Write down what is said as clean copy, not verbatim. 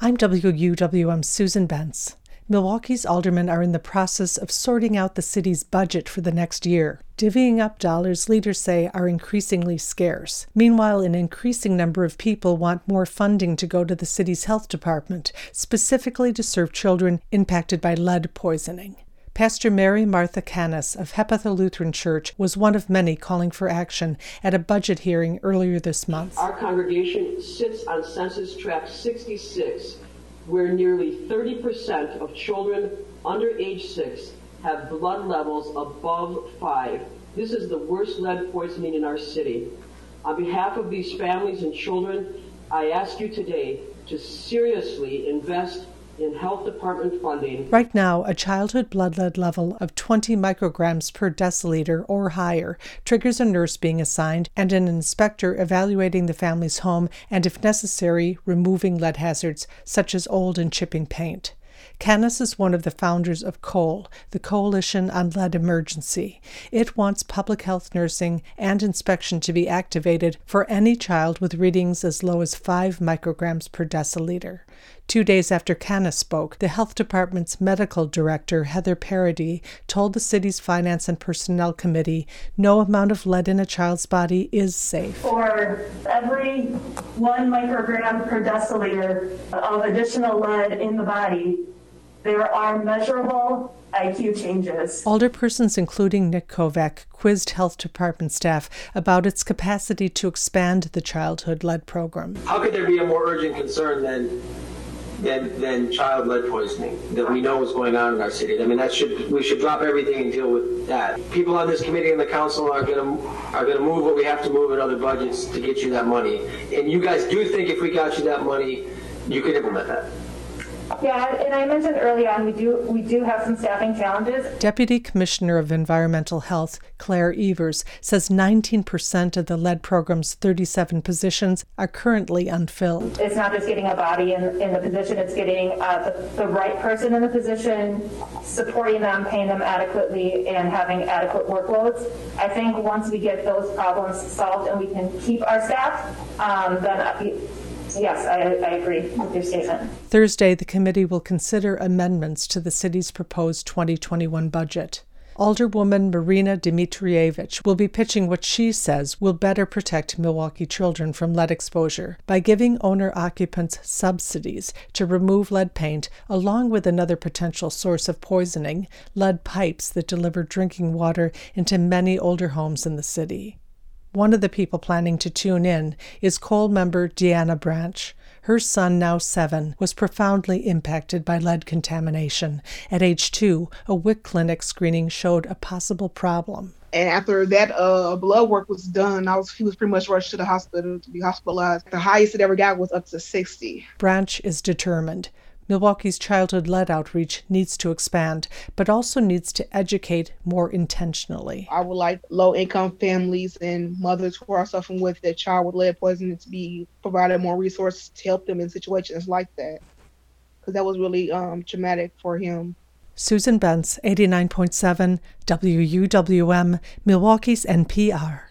I'm WUWM's Susan Bentz. Milwaukee's aldermen are in the process of sorting out the city's budget for the next year. Divvying up dollars, leaders say, are increasingly scarce. Meanwhile, an increasing number of people want more funding to go to the city's health department, specifically to serve children impacted by lead poisoning. Pastor Mary Martha Canis of Hepatha Lutheran Church was one of many calling for action at a budget hearing earlier this month. Our congregation sits on Census Tract 66, where nearly 30% of children under age 6 have blood levels above 5. This is the worst lead poisoning in our city. On behalf of these families and children, I ask you today to seriously invest in health department funding. Right now, a childhood blood lead level of 20 micrograms per deciliter or higher triggers a nurse being assigned and an inspector evaluating the family's home and, if necessary, removing lead hazards such as old and chipping paint. Canis is one of the founders of COLE, the Coalition on Lead Emergency. It wants public health nursing and inspection to be activated for any child with readings as low as 5 micrograms per deciliter. 2 days after Canis spoke, the health department's medical director, Heather Parody, told the city's Finance and Personnel Committee no amount of lead in a child's body is safe. For every 1 microgram per deciliter of additional lead in the body, there are measurable IQ changes. Alderpersons, including Nick Kovac, quizzed health department staff about its capacity to expand the childhood lead program. How could there be a more urgent concern than child lead poisoning that we know is going on in our city? I mean, we should drop everything and deal with that. People on this committee and the council are going to move what we have to move in other budgets to get you that money. And you guys do think if we got you that money, you could implement that? Yeah, and I mentioned early on, we do have some staffing challenges. Deputy Commissioner of Environmental Health, Claire Evers, says 19% of the lead program's 37 positions are currently unfilled. It's not just getting a body in the position, it's getting the right person in the position, supporting them, paying them adequately, and having adequate workloads. I think once we get those problems solved and we can keep our staff, then yes, I agree with your statement. Thursday, the committee will consider amendments to the city's proposed 2021 budget. Alderwoman Marina Dmitrievich will be pitching what she says will better protect Milwaukee children from lead exposure by giving owner-occupants subsidies to remove lead paint, along with another potential source of poisoning, lead pipes that deliver drinking water into many older homes in the city. One of the people planning to tune in is COLE member Deanna Branch. Her son, now 7, was profoundly impacted by lead contamination. At age 2, a WIC clinic screening showed a possible problem. And after that blood work was done, he was pretty much rushed to the hospital to be hospitalized. The highest it ever got was up to 60. Branch is determined. Milwaukee's childhood lead outreach needs to expand, but also needs to educate more intentionally. I would like low-income families and mothers who are suffering with their child with lead poisoning to be provided more resources to help them in situations like that, because that was really traumatic for him. Susan Bentz, 89.7 WUWM, Milwaukee's NPR.